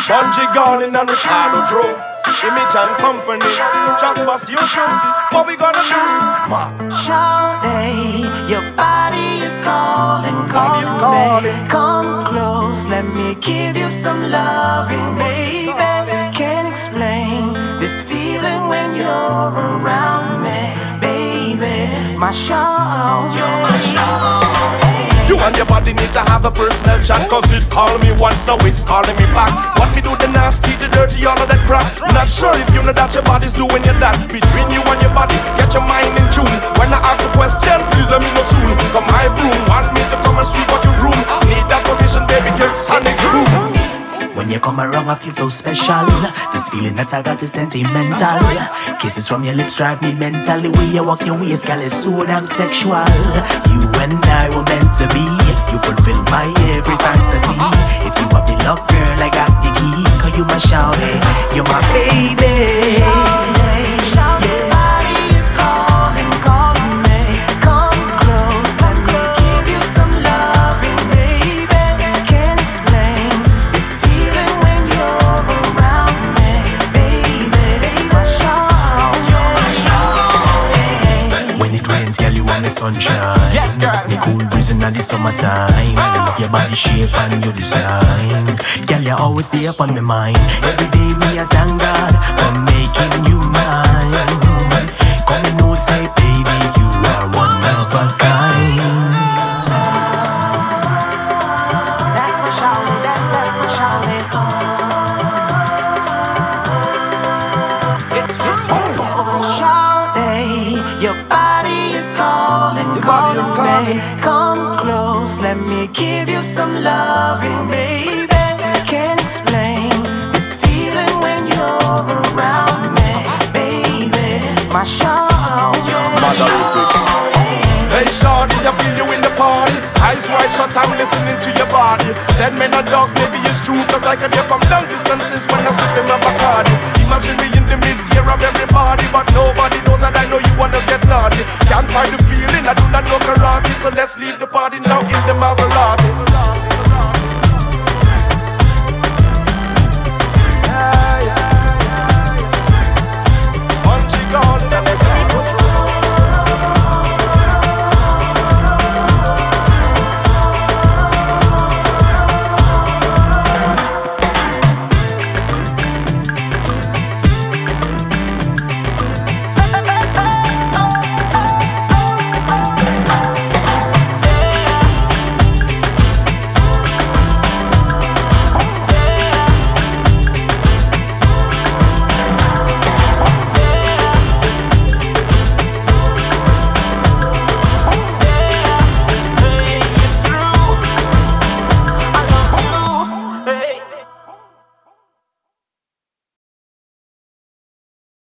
Bungie Garlin and Ricardo Drew, Image and Company, just pass you through. What we gonna do? Shawty, your body is calling, calling me. Come close, let me give you some loving, baby. Can't explain this feeling when you're around me, baby. My shawty, you're my shawty. You and your body need to have a personal chat, cause it called me once, now it's calling me back. What me do the nasty, the dirty, all of that crap. Not sure if you know that your body's doing your that. Between you and your body, get your mind in tune. When I ask a question, please let me know soon. Come my broom, want me to come and sweep out your room. Need that permission, baby, get sonic room. When you come around, I feel so special. This feeling that I got is sentimental. Kisses from your lips drive me mental. The way you walk your waist, girl, is so damn sexual. You and I were meant to be. You fulfill my every fantasy. If you have the luck, girl, I got the key. Cause you my shawty, you're my baby. Your body is calling, calling me. Come close, let me give you some loving, baby. Can't explain this feeling when you're around me, baby. My shawty, you're my shawty. When it rains, girl, you want the sunshine. Yes, girl. The cool breeze in the summertime. I love your body shape and your design. Girl, you always stay up on my mind. Every day we are thank God for making you mine. Come and know, say, baby, you are one of a kind. That's my shawty, that's my shawty. It's true. Shawty, your body is calling, calling me. Come close, let me give you some loving, baby. Can't explain this feeling when you're around me, baby. My shawty, you're my shawty. Hey shawty, I feel you in the party. Eyes wide shut, I'm listening to your body. Said men are dogs, maybe it's true, cause I can hear from long distances when I sip in my Bacardi. Imagine me in the midst here of everybody, but nobody knows that I know you wanna get naughty. Can't find the feeling, I do not know karate, so let's leave the party now in the Maserati.